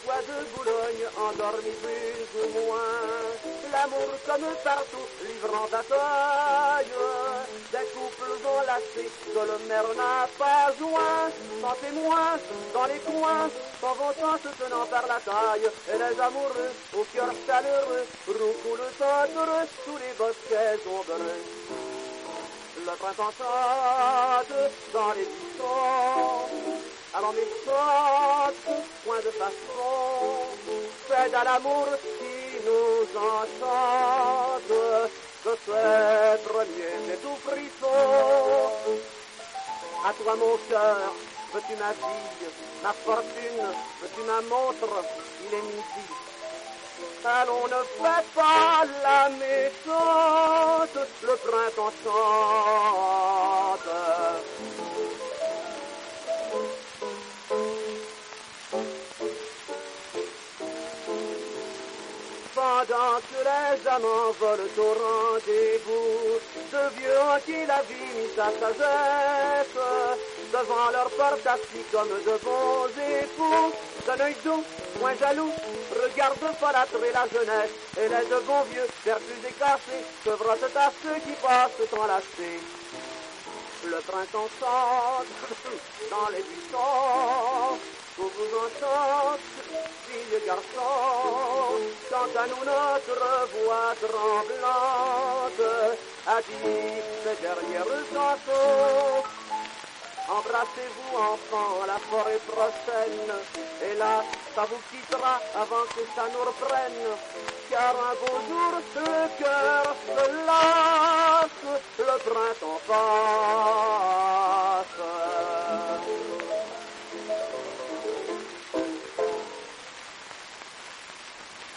bois de Boulogne, endormi plus ou moins. L'amour comme partout, livrant bataille. Des couples enlacés que le maire n'a pas joint. Sans témoins, dans les coins, s'en vont en se tenant par la taille. Et les amoureux, au cœur chaleureux, roucoulent le temps heureux sous les bosquets ombreux. Le printemps chante dans les buissons. Alors mes chante, point de façon, c'est à l'amour qui nous enchante, que c'est premier, c'est tout frisson. À toi mon cœur, veux-tu ma vie, ma fortune, veux-tu ma montre, il est midi. Allons, ne fais pas la méchante, le printemps chante. Pendant que les amants volent au rendez-vous, de vieux en qui la vie mit sa sagesse, devant leur porte assis comme de bons époux, d'un œil doux, moins jaloux, regarde folâtrer la jeunesse, et les de bons vieux, vertus écassés, se frottent à ceux qui passent enlacés. Le printemps chante dans les buissons, pour vous entendre, filles et garçons, chante à nous notre voix tremblante, a dit ces dernières chansons. Embrassez-vous, enfants, la forêt prochaine, et là, ça vous quittera avant que ça nous reprenne, car un beau jour, ce cœur se lasse, le printemps passe.